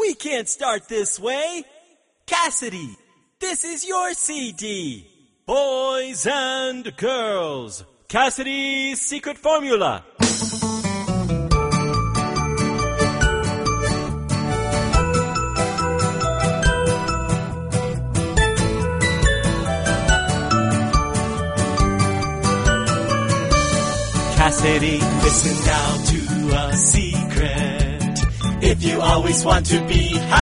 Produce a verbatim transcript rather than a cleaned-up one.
We can't start this way. Cassidy, this is your C D. Boys and girls, Cassidy's secret formula. Cassidy, listen now to a secret. If you always want to be happy,